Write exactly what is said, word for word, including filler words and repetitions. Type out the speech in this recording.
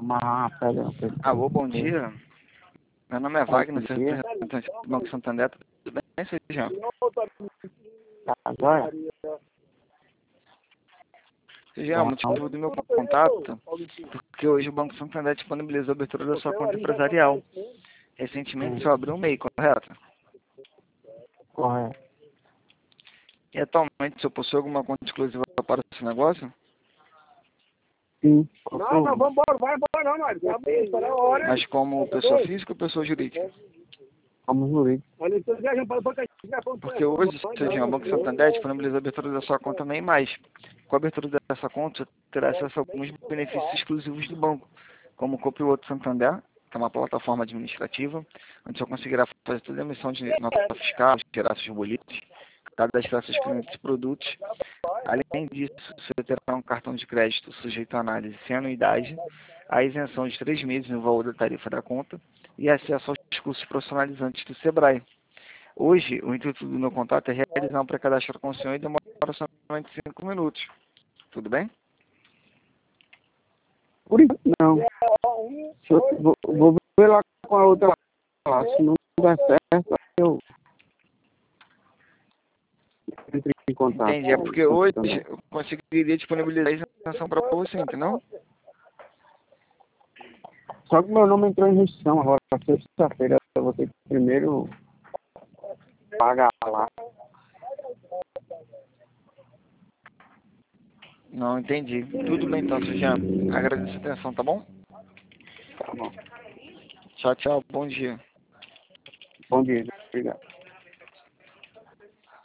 Amarrar uma pedra. Alô, bom dia. Meu nome é Wagner, Bom sou dia. representante do Banco Santander. Tudo bem, Sejão? Tá, joia? Sejão, o motivo do meu contato, porque hoje o Banco Santander disponibilizou a abertura da sua conta empresarial. Recentemente só abriu um MEI, correto? Correto. E atualmente o senhor possui alguma conta exclusiva para esse negócio? Sim. Não, não, vamos embora, vai embora não, Mário. Tá bem, está na hora. Mas como pessoa física ou pessoa jurídica? Como jurídico. Olha, estou viajando para o banco. Porque hoje, Sejão, o Banco Santander disponibilizou a abertura da sua conta MEI mais. Com a abertura dessa conta, você terá acesso a alguns benefícios exclusivos do banco, como o Copiloto Santander, que é uma plataforma administrativa, onde você conseguirá fazer toda a emissão de nota fiscal, gerar seus boletos, cadastrar seus clientes e produtos. Além disso, você terá um cartão de crédito sujeito à análise sem anuidade, a isenção de três meses no valor da tarifa da conta e acesso aos cursos profissionalizantes do Sebrae. Hoje, o intuito do meu contato é realizar um pré-cadastro com o senhor e demora somente cinco minutos. Tudo bem? Por isso, não. Se eu, vou, vou ver lá com a outra lá. Se não der certo, aí eu entro em contato. Entendi. É porque hoje eu conseguiria disponibilizar a isenção para você, entendeu? Só que meu nome entrou em restrição agora, sexta-feira. Eu vou ter que primeiro pagar lá. Não, entendi. Tudo bem então, Sejão. Agradeço a atenção, tá bom? Tá bom. Tchau, tchau. Bom dia. Bom dia. Obrigado.